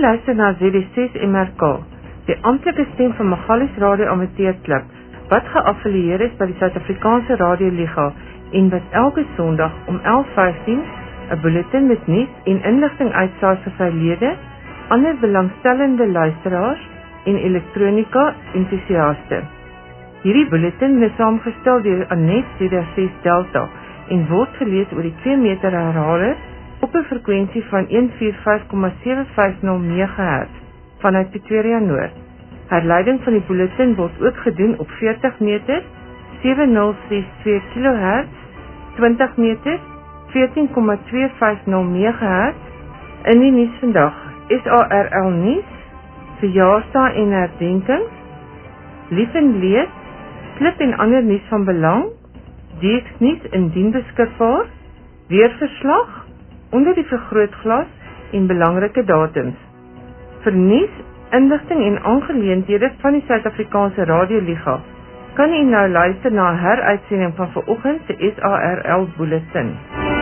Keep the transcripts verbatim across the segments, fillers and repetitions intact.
luister na Z D ses M R K, die amptelike stem van Magalies Radio Amateur Klub, wat geaffilieer is by die Suid-Afrikaanse Radio Liga en wat elke Sondag om elf vyftien 'n bulletin met nuus en inligting uitsaai vir sy lede, ander belangstellende luisteraars en elektronika entoesiaste. Hierdie bulletin is saamgestel deur Annette Z D ses Delta en word gelees oor die twee meter herhaler op 'n frekwensie van honderd vyf en vyf komma sewe vyf nul megahertz vanuit Pretoria Noord. Herleiding van die bulletin word ook gedoen op veertig meter, sewe nul ses twee kilohertz, twintig meter, veertien komma twee vyf nul megahertz. In die nuus vandag, S A R L nuus, verjaarsdae en herdenkings, lief en lees, klip en ander nuus van belang, D X nuus indien beskikbaar, weerverslag, onder die vergrootglas en belangrike datums. Vir nuus, inligting en aangeleenthede van die Suid-Afrikaanse Radio Liga, kan u nou luister na 'n heruitsending van vanoggend se S A R L bulletin.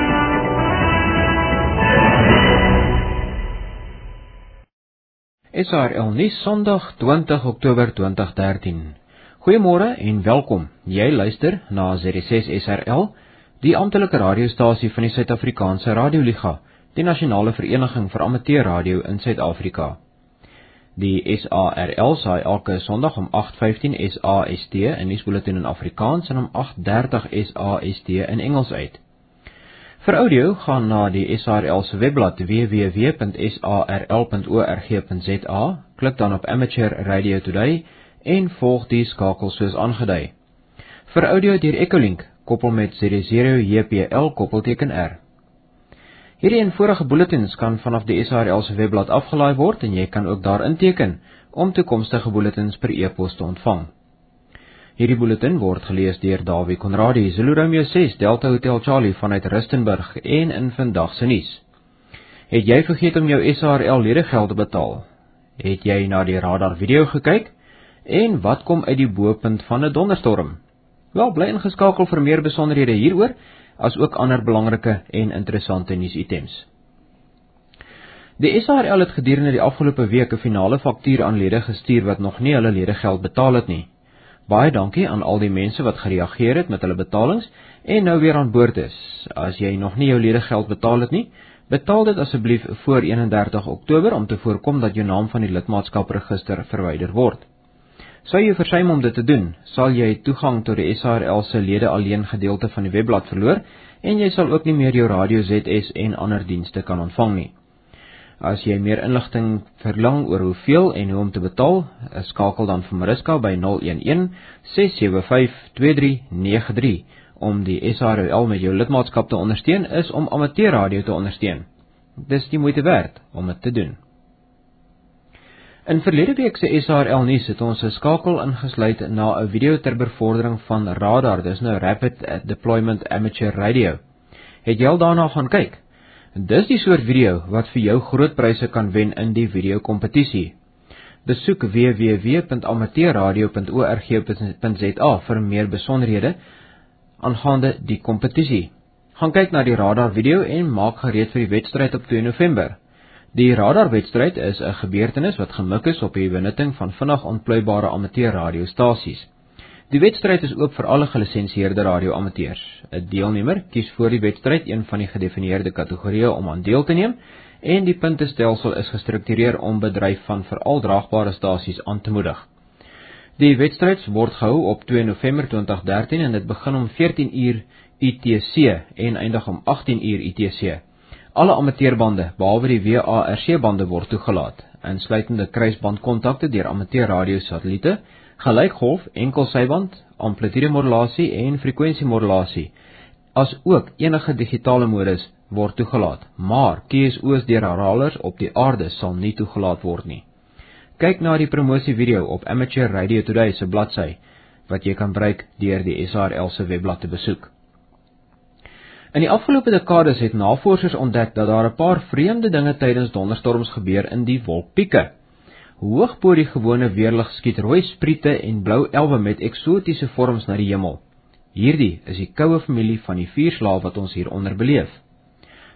S A R L nuus Sondag twintig Oktober twintig dertien. Goeiemôre en welkom. Jy luister na Z D ses S R L, die amptelike radiostasie van die Suid-Afrikaanse Radio Liga, die nasionale vereniging vir amateur radio in Suid-Afrika. Die S A R L saai elke Sondag om agt vyftien S A S T in nuusbulletin in Afrikaans en om agt dertig S A S T in Engels uit. Vir audio gaan na die S A R L se webblad w w w punt s a r l punt org punt z a, klik dan op Amateur Radio Today en volg die skakel soos aangedui. Vir audio deur Echolink, koppel met Z D zero J P L koppelteken R. Hierdie en vorige bulletins kan vanaf die S A R L se webblad afgelaai word en jy kan ook daar inteken om toekomstige bulletins per e-pos te ontvang. Hierdie bulletin word gelees deur Dawie Conradie, Zulu Romeo ses Delta Hotel Charlie vanuit Rustenburg en in vandag se nuus. Het jy vergeet om jou S A R L ledegeld te betaal? Het jy na die radar video gekyk? En wat kom uit die bopunt van 'n donderstorm? Wel, bly ingeskakel vir meer besonderhede hieroor, as ook ander belangrike en interessante nuusitems. Die S A R L het gedurende die afgelope week 'n finale faktuur aan lede gestuur wat nog nie hulle ledegeld betaal het nie. Baie dankie aan al die mense wat gereageer het met hulle betalings en nou weer aan boord is. As jy nog nie jou ledegeld betaal het nie, betaal dit asseblief voor eenendertig Oktober om te voorkom dat jou naam van die lidmaatskapregister verwyder word. Sou jy versuim om dit te doen, sal jy toegang tot die S A R L se lede alleen gedeelte van die webblad verloor en jy sal ook nie meer jou radio Z S en ander dienste kan ontvang nie. As jy meer inligting verlang oor hoeveel en hoe om te betaal, skakel dan vir Mariska by nul een een ses sewe vyf twee drie nege drie. Om die S A R L met jou lidmaatskap te ondersteun is om amateur radio te ondersteun. Dis die moeite werd om dit te doen. In verlede week se S A R L nuus het ons 'n skakel ingesluit na 'n video ter bevordering van radar, dis nou Rapid Deployment Amateur Radio. Het jy al daarna gaan kyk? Dis die soort video wat vir jou groot pryse kan wen in die videokompetisie. Besoek w w w punt amateurradio punt org punt z a vir meer besonderhede aangaande die kompetisie. Gaan kyk na die radar video en maak gereed vir die wedstryd op twee November. Die radarwedstryd is 'n gebeurtenis wat gemik is op die benutting van vinnig ontplooibare amateur radiostasies. Die wedstryd is oop vir alle gelisensieerde radioamateurs. 'n Deelnemer kies voor die wedstryd een van die gedefinieerde kategorieë om aan deel te neem en die puntestelsel is gestruktureer om bedryf van veral draagbare stasies aan te moedig. Die wedstryd word gehou op twee November twintig dertien en dit begin om veertien uur U T C en eindig om agttien uur U T C. Alle amateurbande, behalwe die W A R C-bande word toegelaat, insluitende kruisbandkontakte deur amateurradiosatelliete, gelykgolf, enkelsyband, amplitudemodulasie en frekwensiemodulasie, as ook enige digitale modus word toegelaat, maar K S O's deur herhalers op die aarde sal nie toegelaat word nie. Kyk na die promosievideo op Amateur Radio Today se bladsy, wat jy kan bereik deur die S A R L se webblad te besoek. In die afgelope dekades het navorsers ontdek dat daar 'n paar vreemde dinge tydens donderstorms gebeur in die wolkpieke. Hoog bo die gewone weerlig skiet rooi spriete en blou elwe met eksotiese vorms na die hemel. Hierdie is die koue familie van die vuurslaaf wat ons hieronder beleef.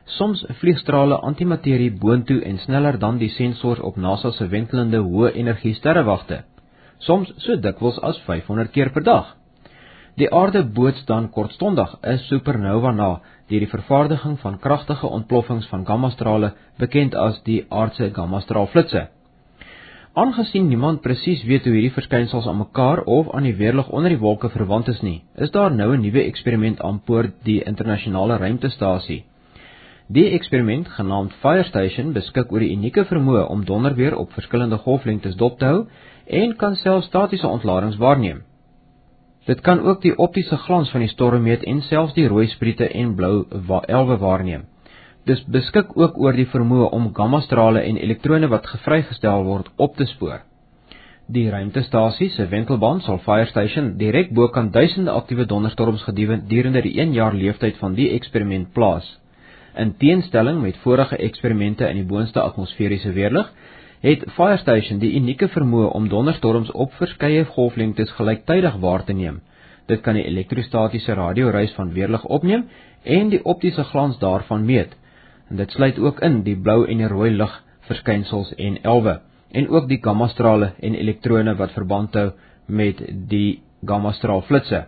Soms vlieg strale antimaterie boontoe en sneller dan die sensors op NASA se wentelende hoë energie sterrewagte, soms so dikwels as vyfhonderd keer per dag. Die aarde boots dan kortstondig 'n supernova na deur die vervaardiging van kragtige ontploffings van gammastrale bekend as die aardse gammastraalflitse. Aangesien niemand presies weet hoe hierdie verskynsels aan mekaar of aan die weerlig onder die wolke verwant is nie, is daar nou 'n nuwe eksperiment aan boord die internasionale ruimtestasie. Die eksperiment, genaamd Fire Station, beskik oor die unieke vermoë om donderweer op verskillende golflengtes dop te hou en kan selfs statiese ontladings waarneem. Dit kan ook die optiese glans van die storm meet en selfs die rooi spriete en blou elwe waarneem. Dis beskik ook oor die vermoë om gammastrale en elektrone wat gevrygestel word op te spoor. Die ruimtestasie se wentelbaan sal Fire Station direk bokant duisende aktiewe donderstorms gedurende die een jaar leeftyd van die eksperiment plaas. In teenstelling met vorige eksperimente in die boonste atmosferiese weerlig, het Fire Station die unieke vermoë om donderstorms op verskeie golflengtes gelyktydig waar te neem. Dit kan die elektrostatiese radioreis van weerlig opneem en die optiese glans daarvan meet. En dit sluit ook in die blou en die rooi lig verskynsels en elwe, en ook die gammastrale en elektrone wat verband hou met die gammastraalflitse.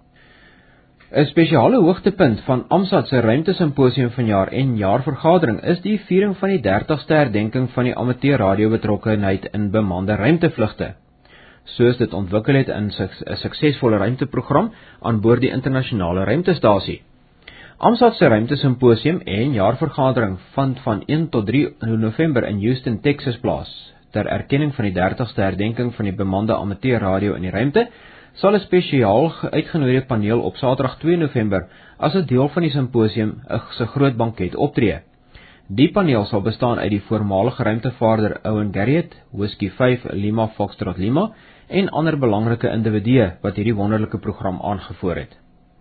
'n Spesiale hoogtepunt van AMSAT se ruimtesimposium vanjaar en jaarvergadering is die viering van die dertigste herdenking van die amateur radiobetrokkenheid in bemande ruimtevlugte, soos dit ontwikkel het in 'n suksesvolle ruimteprogram aan boord die internasionale ruimtestasie. AMSAT se ruimtesimposium en jaarvergadering vind van een tot drie November in Houston, Texas plaas. Ter erkenning van die dertigste herdenking van die bemande amateur radio in die ruimte, sal 'n spesiaal uitgenooide paneel op Saterdag twee November as 'n deel van die simposium 'n se groot banket optree. Die paneel sal bestaan uit die voormalige ruimtevaarder Owen Garriott, Whiskey vyf Lima Foxtrot Lima en ander belangrike individue wat hierdie wonderlike program aangevoer het.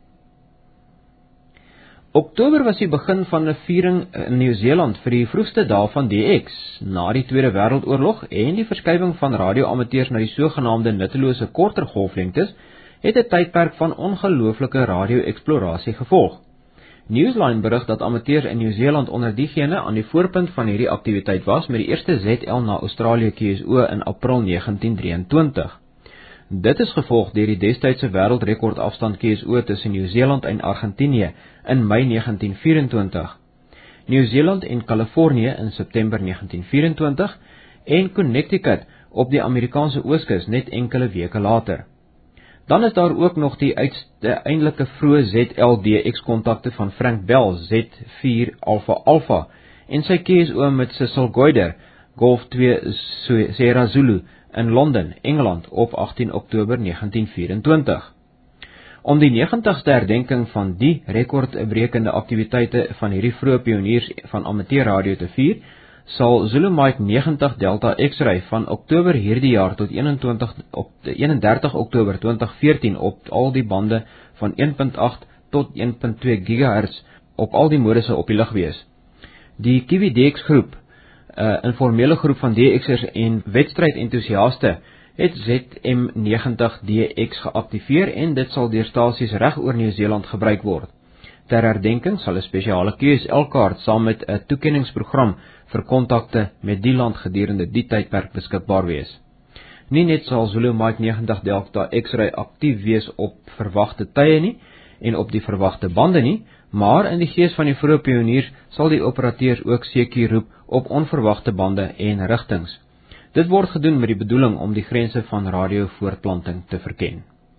Oktober was die begin van 'n viering in Nieu-Seeland vir die vroegste dae van D X. Na die Tweede Wêreldoorlog en die verskywing van radioamateurs na die sogenaamde nuttelose korter golflengtes, het 'n tydperk van ongelooflike radio-eksplorasie gevolg. Newsline berig dat amateurs in Nieu-Seeland onder diegene aan die voorpunt van hierdie aktiwiteit was met die eerste Z L na Australië Q S O in April negentien drieëntwintig. Dit is gevolg deur die destydse wêreldrekord afstand Q S O tussen Nieu-Seeland en Argentinië in Mei negentien vyerentwintig, Nieu-Seeland en Kalifornië in September negentien vyerentwintig en Connecticut op die Amerikaanse ooskus net enkele weke later. Dan is daar ook nog die uiteindelike vroeë Z L D X kontakte van Frank Bell Z vier Alpha Alpha en sy Q S O met Cecil Goider Golf twee Sierra Zulu in Londen, Engeland op agtien Oktober negentien vyerentwintig. Om die negentigste herdenking van die rekordbrekende aktiwiteite van hierdie vroeë pioniers van amateurradio te vier, sal Zulu Mike negentig Delta X-ray van Oktober hierdie jaar tot eenendertig Oktober twintig veertien op al die bande van een punt agt tot een punt twee gigahertz op al die modusse op die lug wees. Die Kiwi D X groep, 'n uh, informele groep van D X'ers en wedstryd-entoesiaste, het Z M negentig D X geaktiveer en dit sal deur stasies reg oor Nieu-Seeland gebruik word. Ter herdenking sal 'n spesiale Q S L-kaart saam met 'n toekenningsprogram vir kontakte met die land gedurende die tydperk beskikbaar wees. Nie net sal Zulu Mike negentig Delta X-ray aktief wees op verwagte tye nie en op die verwagte bande nie, maar in die gees van die vroeë pioniers sal die operateurs ook C Q roep op onverwagte bande en rigtings. Dit word gedoen met die bedoeling om die grense van radiovoortplanting te verken.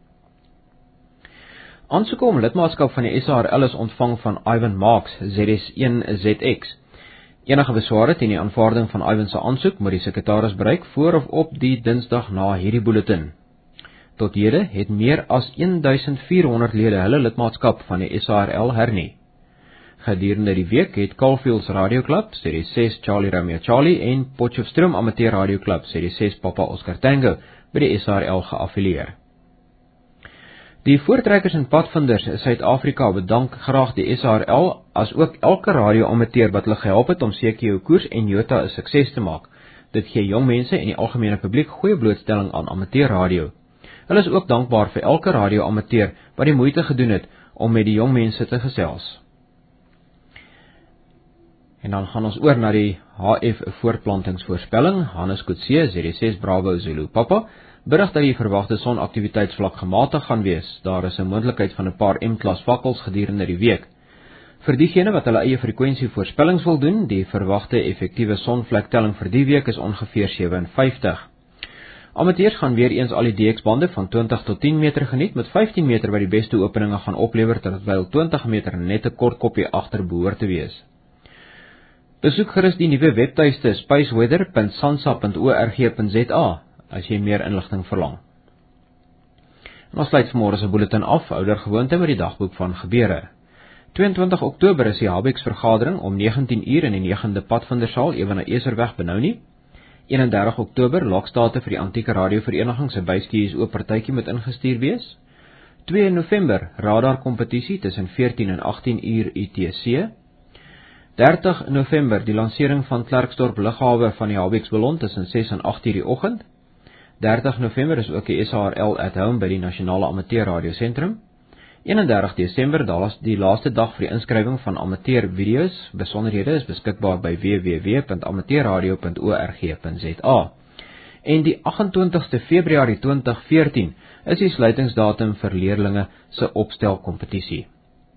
Aansoeke om lidmaatskap van die S A R L is ontvang van Ivan Marks, Z S een Z X. Enige besware teen die aanvaarding van Ivan se aansoek moet die sekretaris bereik voor of op die Dinsdag na hierdie bulletin. Tot hede het meer as duisend vierhonderd lede hulle lidmaatskap van die S A R L hernie. Gedurende die week het Caulfields Radio Club, Serie ses Charlie Romeo Charlie en Potchefstroom Amateur Radio Club, Serie ses Papa Oscar Tango, by die S A R L geaffilieer. Die voortrekkers en padvinders in Suid-Afrika bedank graag die S A R L as ook elke radioamateur wat hulle gehelp het om C Q O koers en Jota 'n sukses te maak. Dit gee jong mense en die algemene publiek goeie blootstelling aan amateurradio. Hulle is ook dankbaar vir elke radioamateur wat die moeite gedoen het om met die jong mense te gesels. En dan gaan ons oor na die H F voortplantingsvoorspelling. Hannes Kutse, Z D ses Bravo Zulu Papa, berig dat die verwagte sonaktiwiteitsvlak gematig gaan wees. Daar is 'n moontlikheid van 'n paar M-klas vakkels gedurende die week. Vir diegene wat hulle eie frekwensie voorspellings wil doen, die verwagte effektiewe sonvlektelling vir die week is ongeveer sewe en vyftig. Amateurs gaan weer eens al die D X-bande van twintig tot tien meter geniet, met vyftien meter wat die beste openinge gaan oplewer, terwyl twintig meter net 'n kort koppie agter behoort te wees. Besoek gerus die nuwe webtuiste spaceweather punt sansa punt org punt za as jy meer inligting verlang. En ons sluit vanmôre se bulletin af, ouer gewoonte met die dagboek van gebeure. tweeëntwintig Oktober is die Habex vergadering om negentien uur in die negende Padvindersaal ewe na Eserweg Benhou nie. eenendertig Oktober Lokstate vir die Antieke Radiovereniging se byskies oop partytjie moet ingestuur wees. twee November Radar kompetisie tussen veertien en agtien uur U T C. dertig November die lansering van Klerksdorp lughawe van die Habex ballon tussen ses en agt uur die oggend. dertig November is ook die S A R L at home by die Nasionale Amateur Radio Sentrum. eenendertig Desember, daar is die laaste dag vir die inskrywing van amateur video's. Besonderhede is beskikbaar by w w w punt amateurradio punt org punt za. En die agentwintigste Februarie twintig veertien is die sluitingsdatum vir leerlinge se opstelkompetisie.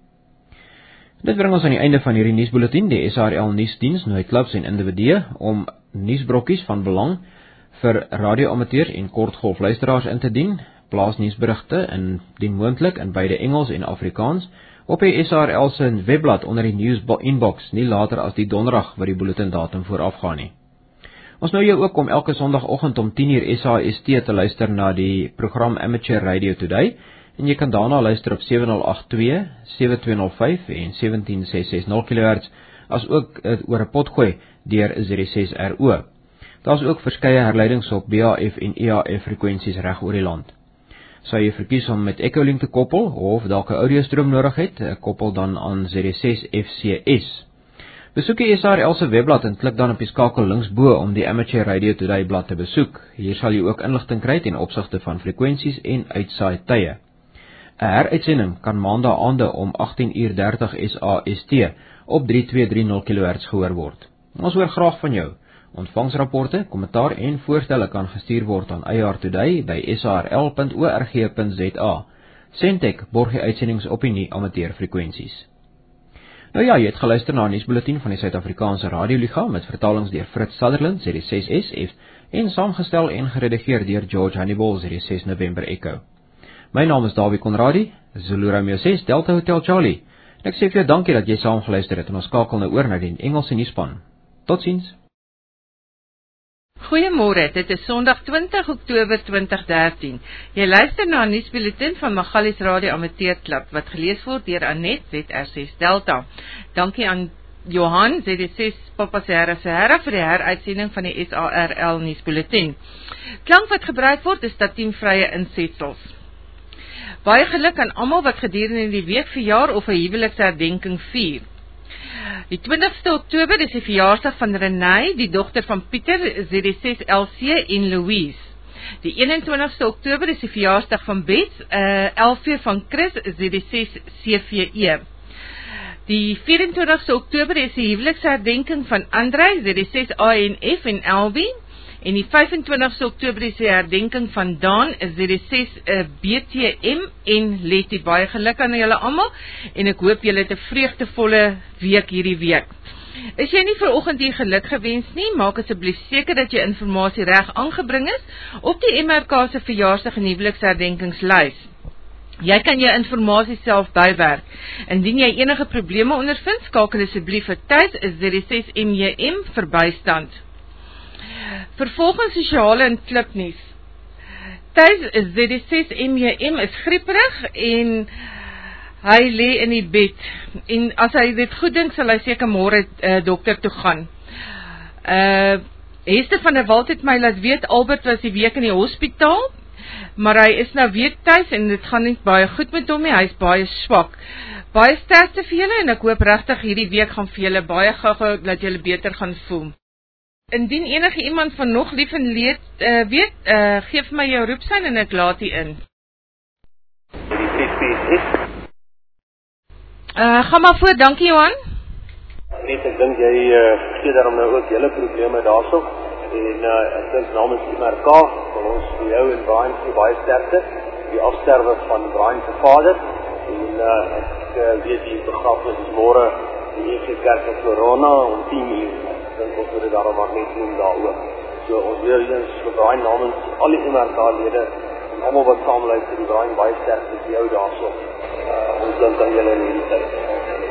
Dit bring ons aan die einde van hierdie nuusbulletin. Die S A R L nuusdiens nooi klubs en individue om nuusbrokkies van belang vir radioamateurs en kortgolfluisteraars in te dien. Plaas nuusberigte indien moontlik in beide Engels en Afrikaans op die S A R L se webblad onder die news inbox, nie later as die donderdag wat die bulletin datum voorafgaan nie. Ons nou jou ook om elke sondagoggend om tien uur S A S T te luister na die program Amateur Radio Today, en jy kan daarna luister op sewe nul agt twee, sewe twee nul vyf en sewentien ses ses nul kilohertz, as ook uh, oor 'n potgooi deur Z D ses R O. Daar is ook verskeie herleidings op B A F en E A F frekwensies reg oor die land. Sou jy verkies om met Echolink te koppel of dalk 'n audiostroom nodig het, koppel dan aan Z D ses F C S. Besoek die S A R L se webblad en klik dan op die skakel linksbo om die Amateur Radio Today blad te besoek. Hier sal jy ook inligting kry ten opsigte van frekwensies en uitsaai tye. 'n Heruitsending kan maandag aande om agttien uur dertig S A S T op drie twee drie nul kilohertz gehoor word. Ons hoor graag van jou. Ontvangsrapporte, kommentaar en voorstelle kan gestuur word aan I R Today by s a r l punt org punt za. Sentech borg die uitsendings op die nie amateur frekwensies. Nou ja, jy het geluister na 'n nuusbulletin van die Suid-Afrikaanse Radioliga met vertalings deur Fritz Sutherland, Z D ses S F, en saamgestel en geredigeer deur George Hannibal, Z D ses November Echo. My naam is Dawie Conradie, Zulu Romeo ses Delta Hotel Charlie. En ek sê vir jou dankie dat jy saam geluister het en ons skakel nou oor na die Engelse nuusspan. Totsiens. Goeiemôre, dit is Sondag twintig Oktober twintig dertien. Jy luister na 'n nuusbulletin van Magalies Radio Amateur Klub wat gelees word deur Anet Z R ses Delta. Dankie aan Johan Z D ses Papa Sierra Sierra vir die heruitsending van die S A R L nuusbulletin. Klank wat gebruik word is statienvrye insetsels. Baie geluk aan almal wat gedurende die week verjaar of 'n huweliksherdenking vier. Die twintigste Oktober is die verjaarsdag van Renée, die dogter van Pieter, Z D ses L C en Louise. Die eenentwintigste Oktober is die verjaarsdag van Bets, uh, L V van Chris, Z D ses C V E. Die vyf-en-twintigste Oktober is die huweliksherdenking van Andrei, Z D ses A N F en Elby. En die vyf-en-twintigste Oktober is die herdenking van Daan, Z D ses uh, B T M en Letty. Baie geluk aan julle almal en ek hoop julle het 'n vreugdevolle week hierdie week. Is jy nie vanoggend hier geluk gewens nie, maak asseblief seker dat jy inligting reg aangebring is op die M R K se verjaarsdag en huwelikherdenkingslys. Jy kan jou inligting self bywerk. Indien jy enige probleme ondervind, skakel asseblief vir Tuis Z D ses M J M vir bystand. Vervolgens sosiale en klipnuus. Tuis Z D ses M J M is grieperig en hy lê in die bed. En as hy dit goed dink, sal hy seker môre uh, dokter toe gaan. Uh, Hester van der Walt het my laat weet, Albert was die week in die hospitaal, maar hy is nou weer tuis en dit gaan nie baie goed met hom nie, hy is baie swak. Baie sterkte vir julle en ek hoop regtig hierdie week gaan vir julle baie gou-gou dat julle beter gaan voel. Indien enige iemand van nog lief en leed uh, weet, uh, geef my jou roepsein en ek laat die in. Uh, ga maar voor, dankie Johan. Piet, ek dink jy uh, gee daarom nou ook julle probleme daarso. En uh, ek dink namens I M R K vir ons vir jou en Brian vir baie sterkte. Die afsterwe van Brian se vader. En uh, ek uh, weet die begrafnis is môre in die E G Kerk in Corona om tien uur. Ek dink ons moet dit daarom maar net doen daaroor. So ons weer eens vir Brian namens al die I M R K-lede en almal wat saamluister, die Brian baie sterkte vir jou daarso. Uh, ons dink aan julle in hierdie tyd.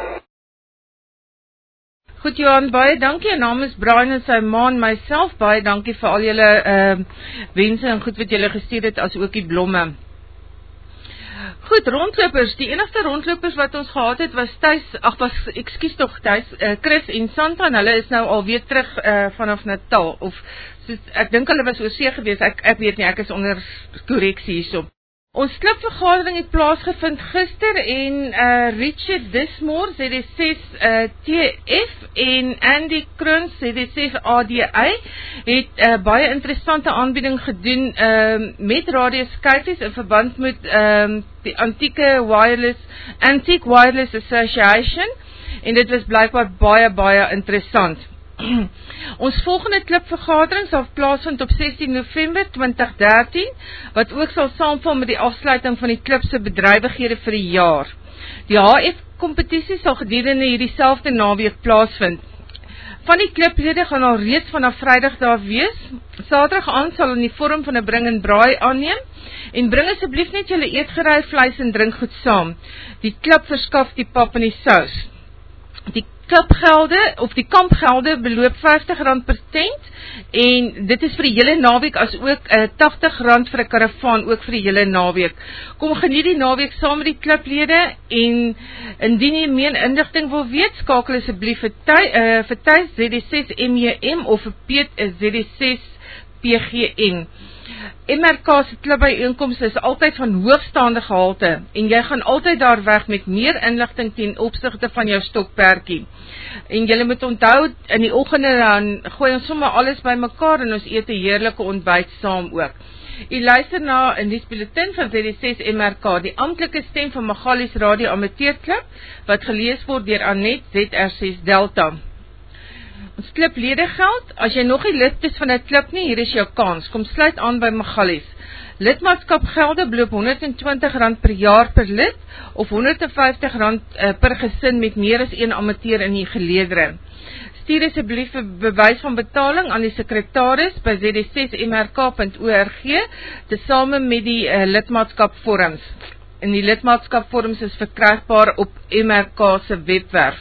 Goed Johan, baie dankie en namens Brian en sy ma en myself, baie dankie vir al julle uh, wense en goed wat julle gestuur het, as ook die blomme. Goed, rondlopers, die enigste rondlopers wat ons gehad het, was Thys, ag was, ekskuus tog Thys, uh, Chris en Santa, en hulle is nou alweer terug uh, vanaf Natal, of, soos, ek dink hulle was oorsee gewees, ek, ek weet nie, ek is onder korreksie hierso. Ons klipvergadering het plaasgevind gister en uh, Richard Dismore, Z D ses uh, T F en Andy Kruns, Z D ses A D I, het uh, baie interessante aanbieding gedoen uh, met Radio Skyfies in verband met uh, die Antieke Wireless, Antique Wireless Association, en dit was blijkbaar baie, baie interessant. Ons volgende klipvergadering sal plaasvind op sestien November twintig dertien, wat ook sal saamval met die afsluiting van die klipse bedrywighede vir die jaar. Die H F-kompetisie sal gedurende hierdie selfde naweek plaasvind. Van die kliplede gaan al reeds vanaf Vrydag daar wees. Saterdag aan sal in die vorm van 'n bring en braai aanneem, en bring asseblief net julle eetgerei, vleis en drinkgoed saam. Die klip verskaf die pap en die sous. Die klipgelde, of die kampgelde beloop vyftig rand per tent, en dit is vir die hele naweek, as ook uh, tagtig rand vir 'n karavaan, ook vir die hele naweek. Kom geniet die naweek saam met die kliplede, en indien jy meer inligting wil weet, skakel asseblief vir Thys, uh, vir Thys Z D ses M E M of vir Piet Z D ses P G N. M R K se klipbyeenkomste is altyd van hoogstaande gehalte, en jy gaan altyd daar weg met meer inligting ten opsigte van jou stokperdjie. En jy moet onthou, in die oggende dan gooi ons sommer alles by mekaar en ons eet 'n heerlike ontbyt saam ook. U luister na 'n nuusbulletin van Z D ses M R K, die amptelike stem van Magalies Radio Amateurklub, wat gelees word deur Anet Z R ses Delta. Ons klip ledegeld, as jy nog nie lid is van 'n klip nie, hier is jou kans, kom sluit aan by Magalies. Lidmaatskapgelde beloop honderd en twintig rand per jaar per lid, of honderd en vyftig rand uh, per gesin met meer as een amateur in die geleedere. Stuur asseblief 'n bewys van betaling aan die sekretaris by Z D ses M R K punt org, tesame met die uh, lidmaatskapvorms. En die lidmaatskapvorms is verkrygbaar op M R K se webwerf.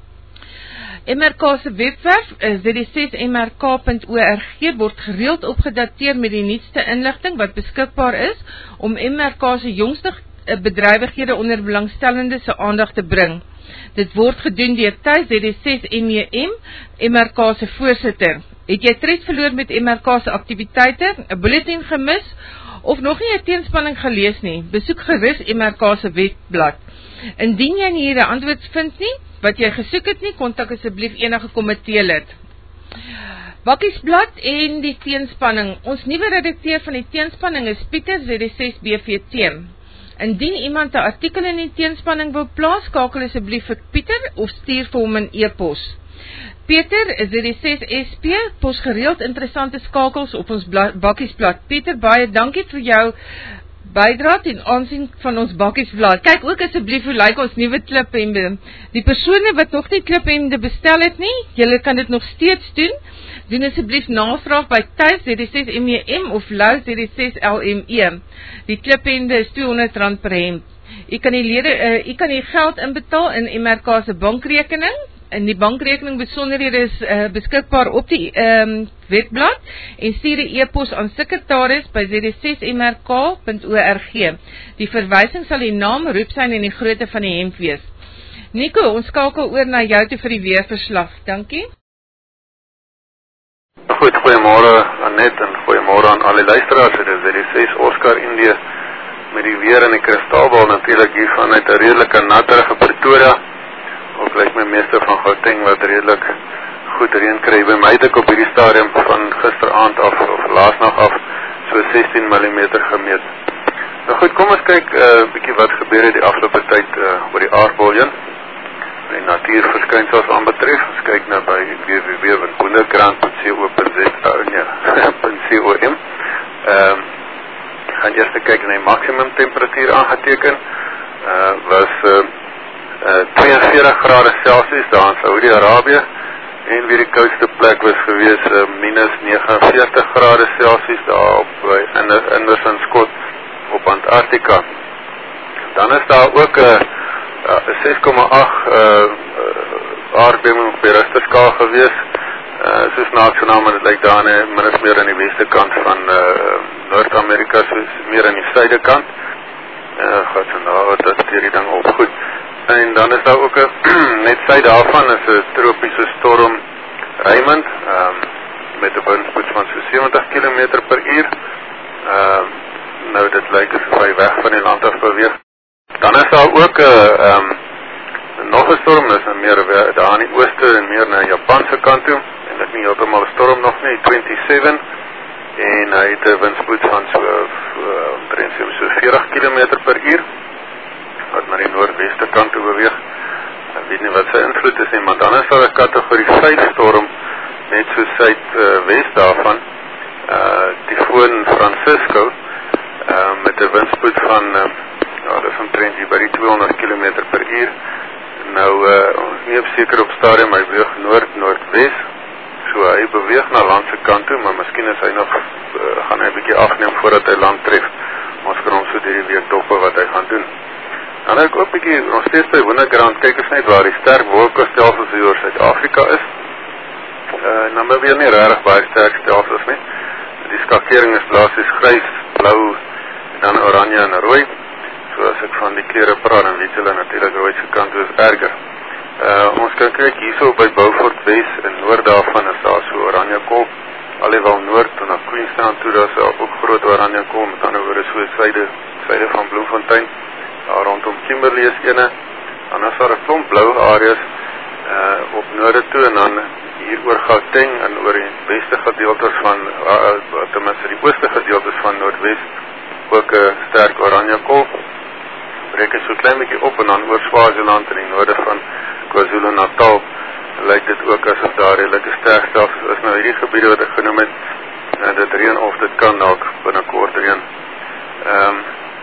M R K se webwerf, Z D ses M R K punt org, word gereeld opgedateer met die nuutste inligting wat beskikbaar is, om M R K se jongste bedrywighede onder belangstellende se aandag te bring. Dit word gedoen deur Thys, Z D ses M E M, M R K se voorsitter. Het jy tred verloor met M R K se aktiwiteite, 'n bulletin gemis, of nog nie 'n teenspanning gelees nie, besoek gerus M R K se webblad. Indien jy nie 'n antwoord vind nie, wat jy gesoek het nie, kontak asseblief enige komitee lid. Bakkiesblad en die teenspanning. Ons nuwe redakteur van die teenspanning is Pieter, Z D ses B V T. Indien iemand 'n artikel in die teenspanning wil plaas, skakel asseblief vir Pieter of stuur vir hom 'n e-pos. Pieter, Z D ses S P, pos gereeld interessante skakels op ons bakkiesblad. Pieter, baie dankie vir jou bydra ten aansien van ons bakkiesblad. Kyk ook asseblief hoe lyk ons nuwe kliphemde. Die persone wat nog nie kliphemde bestel het nie, julle kan dit nog steeds doen. Doen asseblief navraag by Thys, Z D ses M E M of Lou, Z D ses L M E. Die kliphemde is tweehonderd rand per hemd. U kan die lede, uh, u kan die geld inbetaal in M R K se bankrekening. En die bankrekening besonderhede is uh, beskikbaar op die um, webblad, en stuur die e-pos aan sekretaris by Z D ses M R K punt org. Die verwysing sal die naam, roepsyn en die grootte van die hemp wees. Nico, ons skakel oor na jou toe vir die weerverslag. Dankie. Goed, goeiemôre Anet en goeiemôre aan al die luisteraars. Dit is Z D ses Oscar Indië met die weer in die kristalbal natuurlik hier vanuit 'n redelike natterige Pretoria. Of lyk my meeste van Gauteng wat redelik goed reën kry. By my het ek op hierdie stadium van gisteraand af of laasnag af so sestien millimeter gemeet. Nou goed, kom ons kyk 'n uh, bietjie wat gebeur het die afgelope tyd uh, oor die aardbol heen. Die natuurverskynsels aanbetref. betref, ons kyk nou by w w w punt boondekrant punt co punt za, nee, .com. Ehm gaan eers kyk na die maksimum temperatuur aangeteken, uh, was uh, uh, tweeënveertig grade Celsius daar in Saudi-Arabië, en weer die koudste plek was gewees uh, minus negenenveertig grade Celsius daar op uh, Anderson Scott op Antarctica. Dan is daar ook 'n uh, uh, ses komma agt uh, uh, aardbewing op die Richterskaal gewees. Uh, soos naaksenaam, en het lyk daar nie, min is meer aan die weste kant van uh, Noord-Amerika, soos meer aan die suide kant. Uh, gaat so nou, wat is die ding op goed. En dan is daar ook a, net suid daarvan is 'n tropiese storm Raymond, um, met 'n windspoed van so sewentig kilometer per uur. Uh, nou dit lyk asof hy weg van die land af beweeg. Dan is daar ook 'n uh, um, nog 'n storm, is nou meer daar aan die ooste en meer na die Japanse kant toe. En dit nie heeltemal 'n storm nog nie, vyfentwintig, en hy het 'n windspoed van so omtrent so, so veertig kilometer per uur, wat na die noordweste kant toe beweeg. Ek weet nie wat sy invloed is nie, maar dan is daar 'n kategorie vyf storm, net so suidwes uh, daarvan, uh, Tyfoon Francisco, uh, met 'n windspoed van, uh, ja, dit is omtrent hier by die tweehonderd kilometer per uur. Nou, uh, ons nie op seker op stadium, hy beweeg noord-noordwes, so hy beweeg na landse kant toe, maar miskien is hy nog, uh, gaan hy 'n bietjie afneem voordat hy land tref. Ons kan hom so deur die week dop wat hy gaan doen. Dan het ek ook 'n bietjie, nog steeds by Boondekrant, kyk eens net waar die sterk wolkstelsels hier oor Suid-Afrika is. Uh, Namibië nie regtig baie sterk stelsels nie. Die skakering is basies grys, blou, dan oranje en rooi. So as ek van die kleure praat, dan weet julle natuurlik rooi se kant is erger. Uh, ons kan kyk hierso by Beaufort Wes, en noord daarvan is daar so oranje kol, alhoewel noord toe na Queenstown toe, daar is ook groot oranje kol, met ander woorde so syde, syde van Bloemfontein, daar rondom Kimberley is ene, dan is daar 'n klomp blou areas uh, op noorde toe, en dan hier oor Gauteng en oor die beste gedeeltes van, uh, tenminste die ooste gedeeltes van Noordwes, ook 'n uh, sterk oranje kol. Breek is so klein bietjie op, en dan oor Swaziland in die noorde van KwaZulu-Natal lyk dit ook asof daar redelike sterk stelsels is. Nou hierdie gebiede wat ek genoem het, en dit reën of dit kan dalk binnekort reën. Um,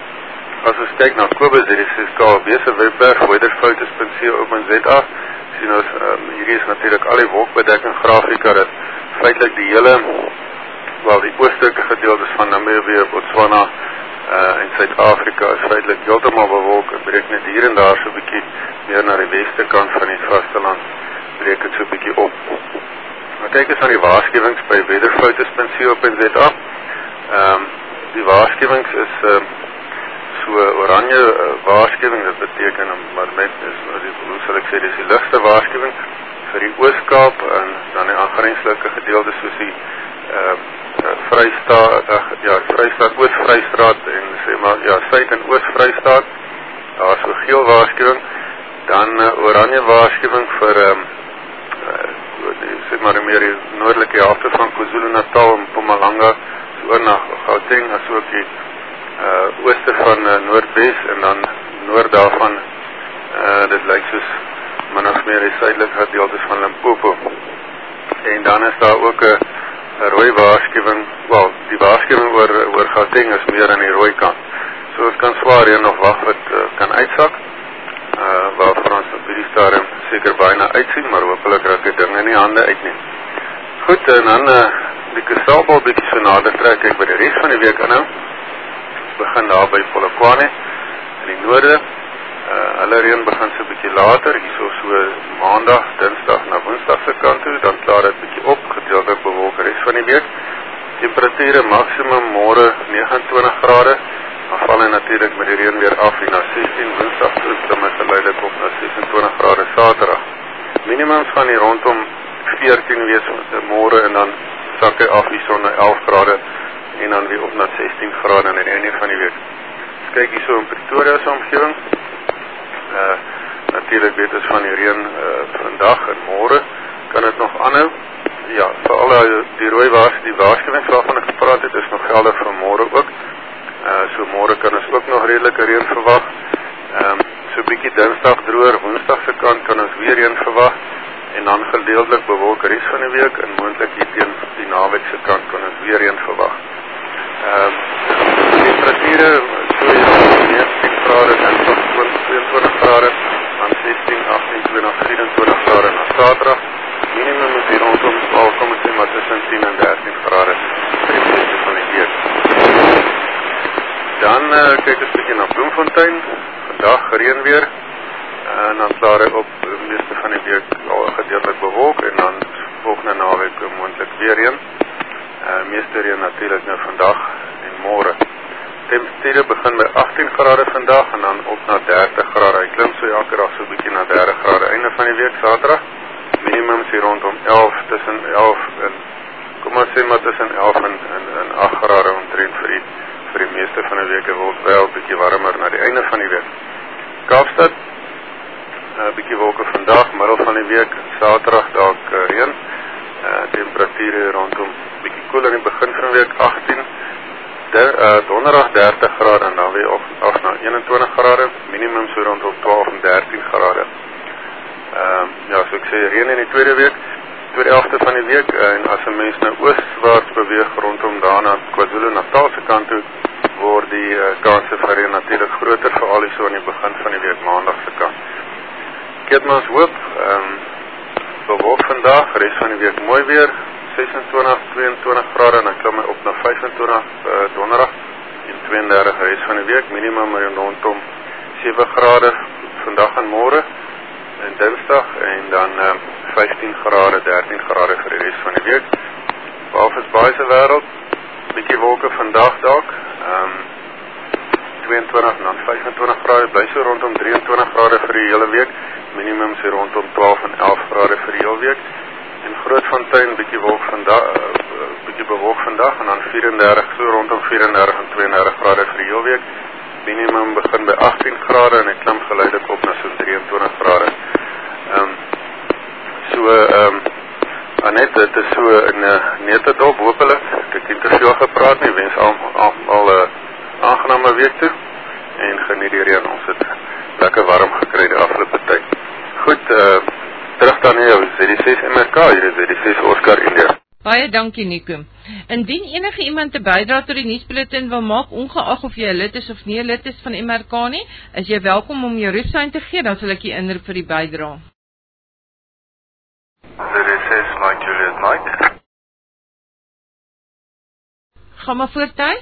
as ons kyk na Kobus, dit is skaal Wese webwerf, weatherfotos punt co punt za, sien ons, um, hierdie is natuurlik al die wolkbedekking grafika, dat feitlik die hele, wel die oostelike gedeeltes van Namibië, Botswana, Uh, en Suid-Afrika is feitlik heeltemal bewolk, en breek net hier en daar so 'n bietjie meer na die weste kant van die vasteland, breek het so 'n bietjie op. Maar kyk eens aan die waarskuwings by weatherfotos punt co punt za. Um, die waarskuwings is uh, so oranje uh, waarskuwing, dit beteken, maar met is, hoe sal ek sê, dis die ligste waarskuwing vir die Oos-Kaap, en dan die aangrenstelike gedeeltes soos die uh, Vrystaat, ja, Vrystaat, Oos-Vrystaat en sê maar, ja, Suid- en Oos-Vrystaat, daar is so geel waarskuwing, dan uh, oranje waarskuwing vir, um, uh, die, sê maar, meer die noordelike helfte van KwaZulu-Natal en Mpumalanga, so oor na Gauteng, as ook die uh, ooste van uh, Noordwes, en dan noord daarvan, uh, dit lyk soos min of meer die suidelike gedeeltes van Limpopo. En dan is daar ook 'n een rooi waarskuwing, wel, die waarskuwing oor, oor Gauteng is meer aan die rooi kant. So ons kan swaar hier nog wag wat uh, kan uitsak, uh, waarvoor ons op die stadium seker baie na uitsien, maar hopelik raak die dinge nie hande uit nie. Goed, en dan uh, die kristalbal bietjie so nader trek ek by die res van die week inhou. Ons begin daar by Polokwane in die noorde. Uh, hulle reën begin so bietjie later, hierso so maandag, dinsdag na woensdag se kant toe, dan klaar dit bietjie op, gedeeltelik bewolk res van die week. Temperature maksimum môre negenentwintig grade, dan val hy natuurlik met die reën weer af hier na sestien woensdag toe, dan is geleidelik op na sesentwintig grade saterdag. Minimums gaan hier rondom veertien wees môre, en dan sak hy af hierso na elf grade, en dan weer op na sestien grade aan die einde van die week. Ons kyk hierso in Pretoria se omgewing. Uh, natuurlijk weet ons van die reën uh, vandag en môre kan het nog aanhou. Ja, vir al die rooi waars, die waarskuwings waarvan ek gepraat het, is nog geldig vir môre ook. Uh, so môre kan ons ook nog redelike reën verwag. Um, so bietjie dinsdag droër, woensdag se kant kan ons weer reën verwag. en dan gedeeltelik bewolk res van die week en moontlik hier teen die naweekse kant kan ons weer reën verwag. Ehm die temperature so ja, tien grade en tot tweeëntwintig grade, aan sestien, agtien, twintig, vyf-en-twintig grade na Saterdag. Minimum is hier rondom twaalf, kom ons sê maar tussen tien en dertien grade vir die meeste van die week. Dan uh, kyk ons bietjie na Bloemfontein, vandag gereën weer, en dan klaar hy op die meeste van die week al gedeeltelik bewolk, en dan volgende naweek moontlik weer reën. Uh, meeste reën natuurlik nou vandag en môre. Temperature begin by agtien grade vandag, en dan op na dertig grade, hy klim so elke dag so bietjie na dertig grade, einde van die week, Saterdag. Minimum is hier rondom elf, tussen elf en, kom maar sê maar tussen elf en, en, en agt grade omtrent vir die, vir die meeste van die weke, word wel bietjie warmer na die einde van die week. Kaapstad, uh, bietjie wolke vandag, middel van die week, Saterdag dalk uh, reën, uh, temperature rondom bietjie koel in die begin van die week, agtien, de, uh, donderdag dertig grade en dan weer af na eenentwintig grade, minimum so rondom twaalf en dertien grade. Uh, ja, so ek sê, reën in die tweede week, tweede helfte van die week, uh, en as 'n mens nou oostwaarts beweeg rondom daarna KwaZulu-Natal se kant toe, word die uh, kanse vir reën natuurlik groter, veral hier so aan die begin van die week, maandag se kant. Keetmanshoop, um, bewolk vandag, res van die week mooi weer, sesentwintig, tweeëntwintig grade, en dan klim hy op na vyfentwintig uh, donderdag, en tweeëndertig res van die week, minimum rondom sewe grade vandag en môre, en dinsdag, en dan uh, vyftien grade, dertien grade vir die rest van die week. Walvis Bay se wêreld, bietjie wolke vandag dalk, um, tweeëntwintig en dan vyfentwintig grade, bly so rondom drieëntwintig grade vir die hele week, minimum is rondom twaalf en elf grade vir die hele week, en Grootfontein, bietjie wolk vandag, uh, bietjie bewolk vandag, en dan vyf-en-dertig, so rondom vyf-en-dertig en twee-en-dertig grade vir die hele week, minimum begin by agtien grade, en hy klim geleidelik op na so drieëntwintig grade. Um, so, um, Annette, dit is so in uh, netedop, hopelik, ek het nie te veel gepraat nie, wens al, al, al uh, aangename week toe, en geniet die reën, ons het lekker warm gekry die afgelope tyd. Goed, uh, terug dan jou, Z D ses M R K, hier is Z D ses Oscar India. Baie dankie Nico. Indien enige iemand te bydra tot die nuusbulletin wil maak, ongeag of jy 'n lid is of nie 'n lid is van M R K nie, is jy welkom om jou roepsein te gee, dan sal ek jy inroep vir die bydra. Z D ses Mike Juliet Mike. Gaan maar voort thuis.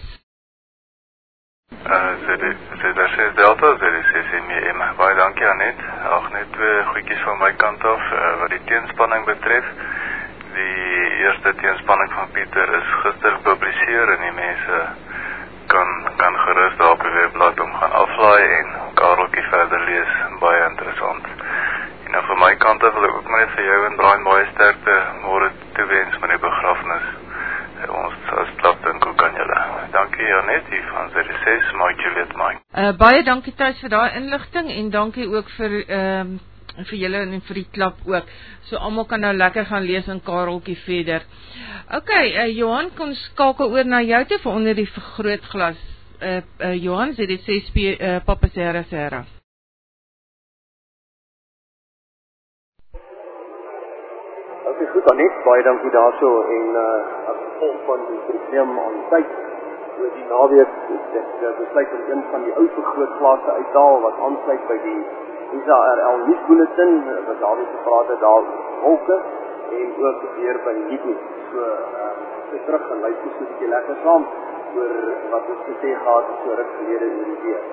Uh, Z D ses Delta, Z D ses M M. Baie dankie Annette. Ag net twee goedjies van my kant af, uh, wat die teenspanning betref. Die eerste teenspanning van Pieter is gister gepubliseer en die mense kan, kan gerus daar op die webblad om gaan aflaai en Kareltjie verder lees, baie interessant. En nou van my kant af wil ek ook maar net vir jou en Brian baie sterkte môre toewens met die begrafnis. Ons as klap dink ook aan julle. Dankie Annette hier van Z D ses, Mike Juliet Mike. Uh, baie dankie thuis vir daai inligting en dankie ook vir ehm uh, vir julle en vir die klap ook. So almal kan nou lekker gaan lees in Kareltjie verder. OK, uh, Johan, kom skakel oor na jou toe vir onder die vergrootglas. Uh, uh, Johan, Z D ses uh, Papa Sierra Sierra. Ok, goed Annette, baie dankie daarso en uh, as gevolg van die probleem aan tyd oor die naweek, ek besluit om een van die ou vergrootglase uithaal wat aansluit by die I S A R L nuusbulletin, wat daar weer gepraat het daar wolke en ook weer by die Hipo. So, uh, ek terug en luister so 'n bietjie lekker saam oor wat ons gesê gehad so ruk gelede oor die weer.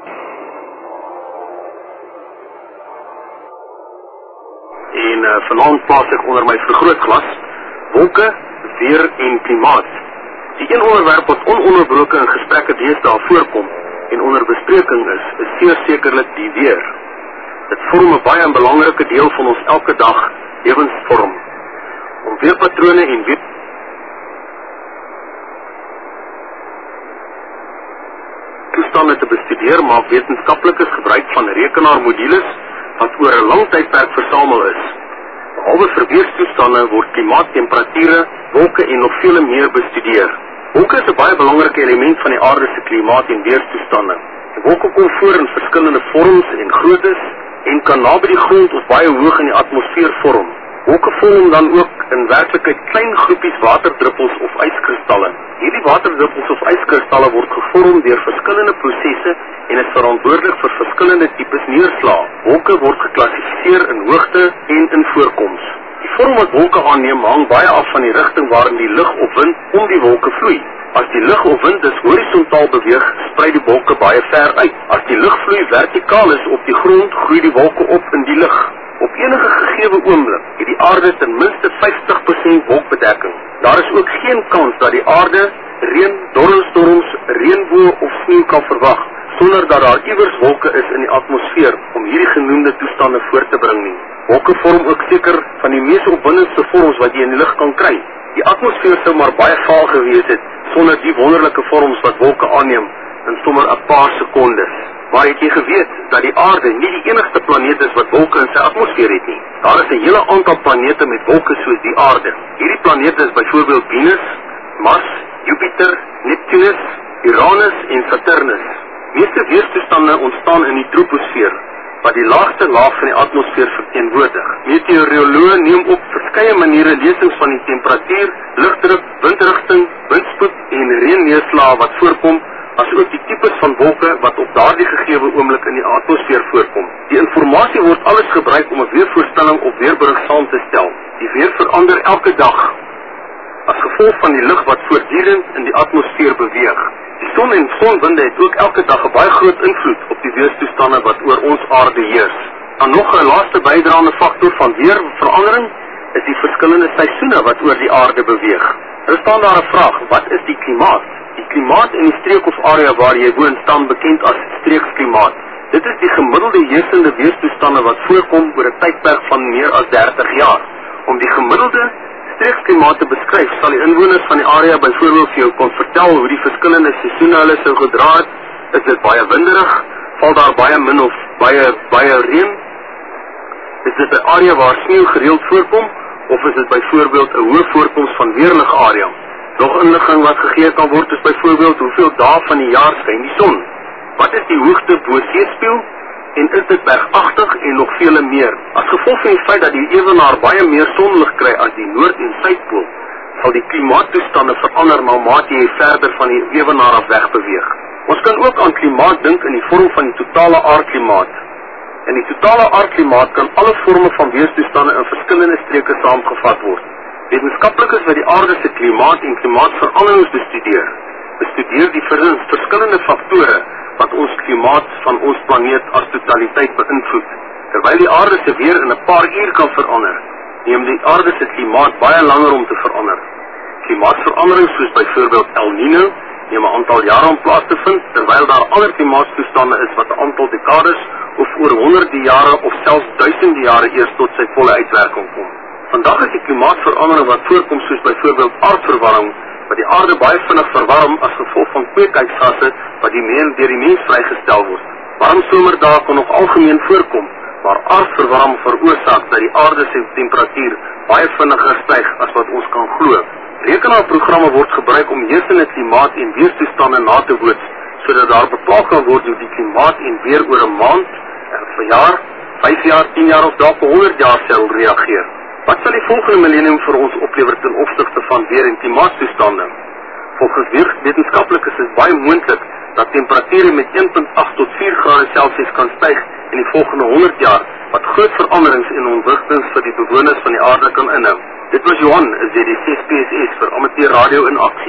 En uh, vanaand plaas ek onder my vergrootglas wolke, weer en klimaat. Die een onderwerp wat ononderbroke in gesprekke deesdae voorkom en onder bespreking is, is zeer sekerlik die weer. Dit vorm 'n baie belangrike deel van ons elke dag lewensvorm. Om weerpatrone en weer toestande te bestudeer, maak wetenskaplikes gebruik van rekenaarmodules wat oor 'n lang tydperk versamel is. Behalwe vir weerstoestande word klimaat, temperature, wolke en nog vele meer bestudeer. Wolke is 'n baie belangrike element van die aarde se klimaat en weerstoestande. Die wolke kom voor in verskillende vorms en groottes en kan naby die grond of baie hoog in die atmosfeer vorm. Wolke vorm dan ook in werklikheid klein groepies waterdruppels of ijskristalle. Hierdie waterdruppels of ijskristalle word gevorm deur verskillende prosesse en is verantwoordelik vir verskillende tipes neerslae. Wolke word geklassifiseer in hoogte en in voorkoms. Die vorm wat wolke aanneem hang baie af van die rigting waarin die lug of wind om die wolke vloei. As die lug of wind dus horisontaal beweeg, sprei die wolke baie ver uit. As die lugvloei vertikaal is op die grond, groei die wolke op in die lug. Op enige gegewe oomblik het die aarde ten minste vyftig persent wolkbedekking. Daar is ook geen kans dat die aarde reën, dorrelstorms, reënboë of sneeu kan verwag, sonder dat daar iewers wolke is in die atmosfeer om hierdie genoemde toestande voort te bring nie. Wolke vorm ook seker van die mees opwindendste vorms wat jy in die lug kan kry. Die atmosfeer sou maar baie vaal gewees het sonder die wonderlike vorms wat wolke aanneem in sommer 'n paar sekondes. Maar het jy geweet dat die aarde nie die enigste planeet is wat wolke in sy atmosfeer het nie? Daar is 'n hele aantal planete met wolke soos die aarde. Hierdie planete is byvoorbeeld Venus, Mars, Jupiter, Neptunus, Uranus en Saturnus. Meeste weerstoestande ontstaan in die troposfeer, wat die laagste laag van die atmosfeer verteenwoordig. Meteoroloë neem op verskeie maniere lesings van die temperatuur, lugdruk, windrigting, windspoed en reënneerslae wat voorkom, asook die tipes van wolke wat op daardie gegewe oomblik in die atmosfeer voorkom. Die inligting word alles gebruik om 'n weervoorstelling of weerberig saam te stel. Die weer verander elke dag as gevolg van die lug wat voortdurend in die atmosfeer beweeg. Die son en sonwinde het ook elke dag 'n baie groot invloed op die weerstoestande wat oor ons aarde heers. Dan nog 'n laaste bydraende faktor van weerverandering is die verskillende seisoene wat oor die aarde beweeg. Er staan daar 'n vraag: wat is die klimaat? Die klimaat in die streek of area waar jy woon staan bekend as streeksklimaat. Dit is die gemiddelde heersende weerstoestande wat voorkom oor 'n tydperk van meer as dertig jaar. Om die gemiddelde streeksklimaat te beskryf, sal die inwoners van die area byvoorbeeld vir jou kon vertel hoe die verskillende seisoene hulle sou gedra het. Is dit baie winderig? Val daar baie min of baie baie reën? Is dit 'n area waar sneeu gereeld voorkom of is dit byvoorbeeld 'n hoë voorkoms van weerlige area? Nog inligting wat gegee kan word is byvoorbeeld hoeveel dae van die jaar skyn die son. Wat is die hoogte bo seespieël en is dit bergagtig en nog vele meer. As gevolg van die feit dat die ewenaar baie meer sonlig kry as die noord- en suidpool, sal die klimaattoestande verander na mate jy verder van die ewenaar af weg beweeg. Ons kan ook aan klimaat dink in die vorm van die totale aardklimaat. In die totale aardklimaat kan alle vorme van weerstoestande in verskillende streke saamgevat word. Wetenskaplikes wat die aarde se klimaat en klimaatveranderings bestudeer, bestudeer die verskillende faktore wat ons klimaat van ons planeet as totaliteit beïnvloed. Terwyl die aarde se weer in 'n paar uur kan verander, neem die aarde se klimaat baie langer om te verander. Klimaatverandering soos byvoorbeeld El Niño neem 'n aantal jare om plaas te vind, terwyl daar ander klimaatstoestande is wat 'n aantal dekades of oor honderde jare of selfs duisende jare eers tot sy volle uitwerking kom. Vandag is die klimaatverandering wat voorkom soos byvoorbeeld aardverwarming, wat die aarde baie vinnig verwarm as gevolg van kweekhuisgasse wat die mens deur die mens vrygestel word. Warm somerdae kan nog algemeen voorkom, maar aardverwarming veroorsaak dat die aarde se temperatuur baie vinniger styg as wat ons kan glo. Rekenaarprogramme word gebruik om heersende klimaat en weerstoestande na te boots, sodat daar bepaal kan word hoe die klimaat en weer oor 'n maand, 'n verjaar, vyf jaar, tien jaar of dalk honderd jaar sal reageer. Wat sal die volgende millennium vir ons oplewer ten opsigte van weer- en klimaatstoestande? Volgens wetenskaplikes is dit baie moontlik dat temperature met een komma agt tot vier grade Celsius kan styg in die volgende honderd jaar, wat groot veranderings en ontwrigtings vir die bewoners van die aarde kan inhou. Dit was Johan, Z D ses P S S vir Amateur Radio in Aksie.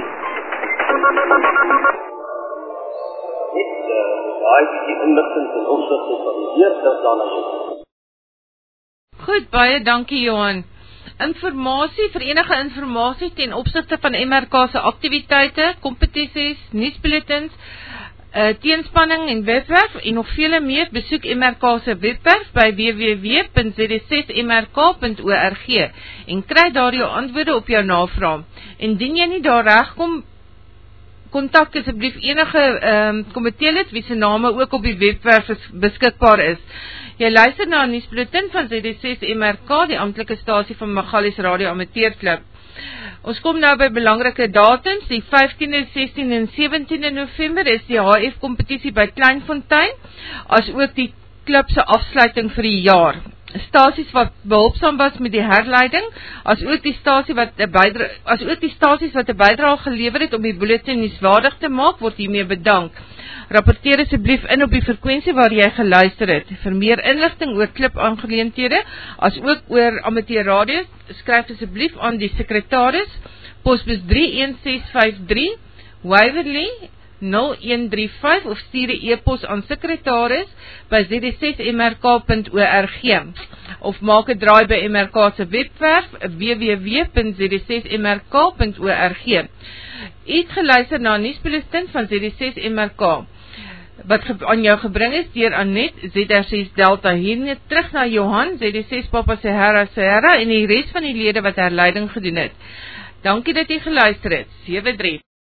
Net baie bietjie inligting ten opsigte van die weerstoestande. Goed, baie dankie Johan. Informasie vir enige informasie ten opsigte van M R K se aktiwiteite, kompetisies, nuusbulletins, uh, teenspanning en webwerf en nog vele meer, besoek M R K se webwerf by w w w punt z d ses m r k punt org en kry daar jou antwoorde op jou navraag. Indien jy nie daar regkom, kontak asseblief enige um, komiteelid wie se name ook op die webwerf beskikbaar is. Jy luister na 'n nuusbulletin van Z D ses M R K, die amptelike stasie van Magalies Radio Amateurklub. Ons kom nou by belangrike datums. Die vyftiende, sestiende en sewentiende November is die H F kompetisie by Kleinfontein, as ook die klub se afsluiting vir die jaar. stasies wat behulpsaam was met die herleiding, as ook die stasie wat 'n bydra as ook die stasies wat 'n bydrae gelewer het om die bulletin nuuswaardig te maak, word hiermee bedank. Rapporteer asseblief in op die frekwensie waar jy geluister het. Vir meer inligting oor klip aangeleenthede, as ook oor amateur radio, skryf asseblief aan die sekretaris, posbus drie een ses vyf drie, Waverley nul een drie vyf, of stuur 'n e-pos aan sekretaris by z d ses m r k punt org, of maak 'n draai by M R K se webwerf w w w punt z d ses m r k punt org. U het geluister na 'n nuusbulletin van Z D ses M R K wat aan jou gebring is deur Anet, Z R ses Delta. Hiernet terug na Johan, Z D ses Papa Sahara Sahara en die res van die lede wat herleiding gedoen het. Dankie dat jy geluister het. sewe drie